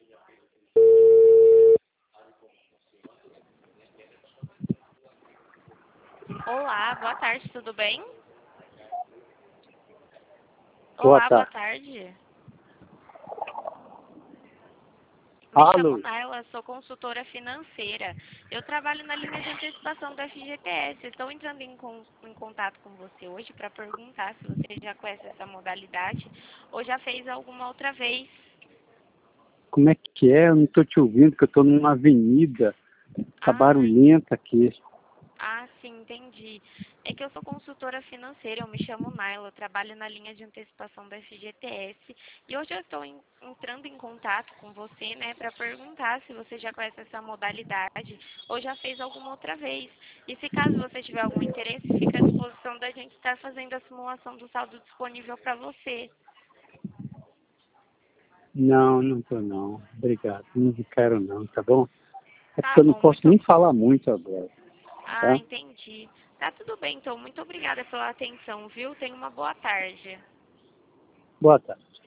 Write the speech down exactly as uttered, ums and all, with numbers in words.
Olá, boa tarde, tudo bem? Boa Olá, boa tarde. tarde. Me chamo Alô? Naila, sou consultora financeira. Eu trabalho na linha de antecipação do F G T S. Estou entrando em, con- em contato com você hoje para perguntar se você já conhece essa modalidade ou já fez alguma outra vez. Como é que é? Eu não estou te ouvindo, que eu estou numa avenida. Tá Ah, barulhenta aqui. Ah, sim, entendi. É que eu sou consultora financeira, eu me chamo Naila, eu trabalho na linha de antecipação da F G T S e hoje eu estou em- entrando em contato com você, né, para perguntar se você já conhece essa modalidade ou já fez alguma outra vez. E se caso você tiver algum interesse, fica à disposição da gente estar fazendo a simulação do saldo disponível para você. Não, não estou não. Obrigado. Não quero não, tá bom? É porque Tá eu não bom, posso muito. nem falar muito agora, Ah, tá? entendi. Tá tudo bem, então. Muito obrigada pela atenção, viu? Tenha uma boa tarde. Boa tarde.